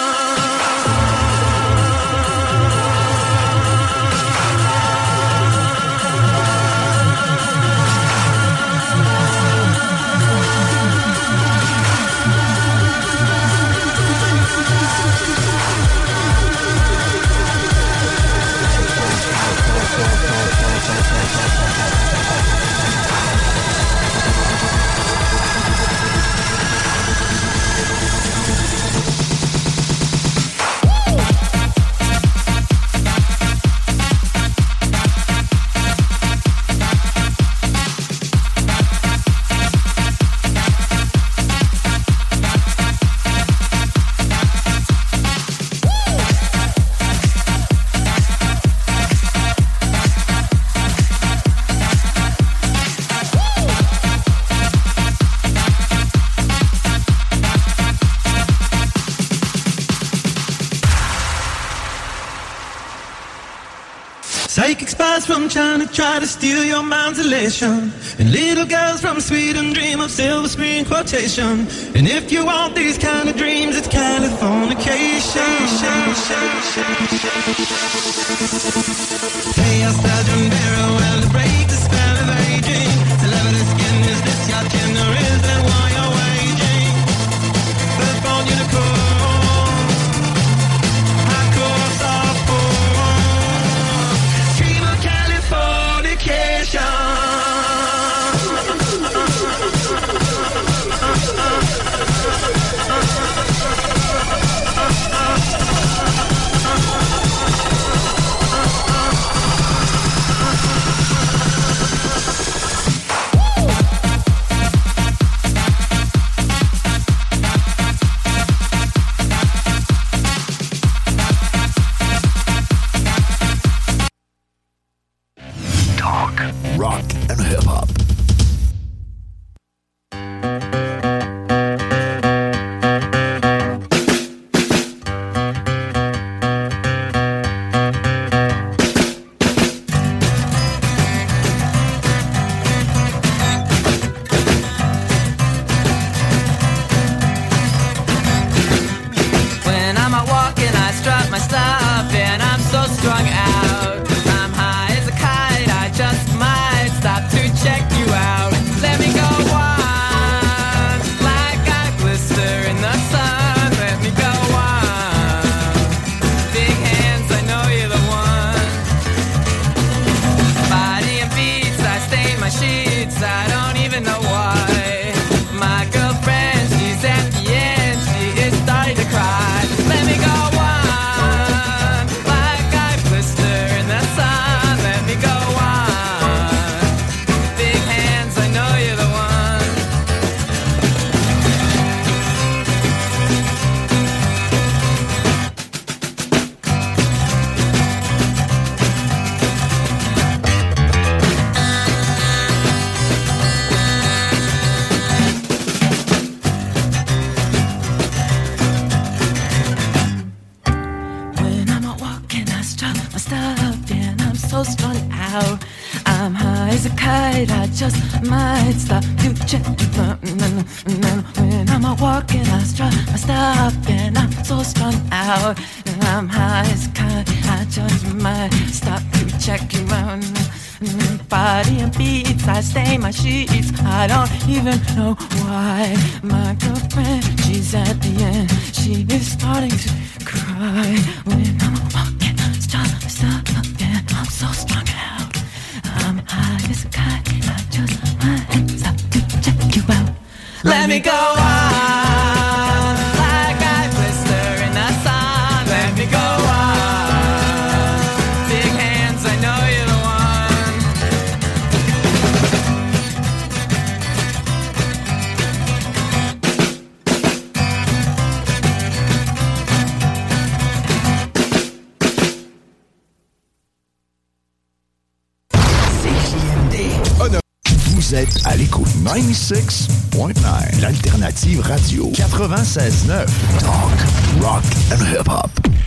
Psychic spies from China try to steal your mind's elation. And little girls from Sweden dream of silver screen quotation. And if you want these kind of dreams, it's Californication. Hey, I'll Sergeant Barrow, I'll break the spell of aging. The love of the skin, is this your gender? Is that why you're waging? Firstborn unicorn, hardcore softcore. Dream of Californication. so strung out. I'm high as a kite, I just might stop to check. When I'm walking, I strut, I stop, and I'm so strung out. I'm high as a kite, I just might stop to check you out. Body and beats, I stain my sheets. I don't even know why. My girlfriend, she's at the end. She is starting to cry. When I'm walking, stop again. I'm so strung out. I'm high as a kite. I just might stop to check you out. Let me go on, like I blister in the sun. Let me go on. Big hands, I know you're the one. Vous êtes à l'écoute 96.9, l'alternative radio 96.9, talk, rock and hip-hop.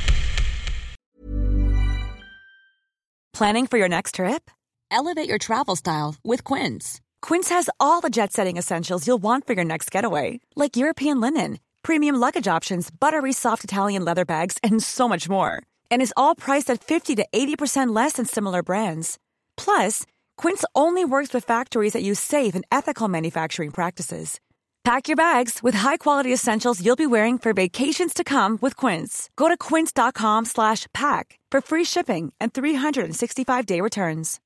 Planning for your next trip? Elevate your travel style with Quince. Quince has all the jet-setting essentials you'll want for your next getaway, like European linen, premium luggage options, buttery soft Italian leather bags, and so much more. And is all priced at 50 to 80% less than similar brands. Plus, Quince only works with factories that use safe and ethical manufacturing practices. Pack your bags with high-quality essentials you'll be wearing for vacations to come with Quince. Go to quince.com/pack for free shipping and 365-day returns.